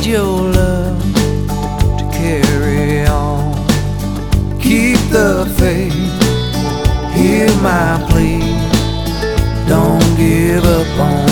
need your love to carry on. Keep the faith, hear my plea, don't give up on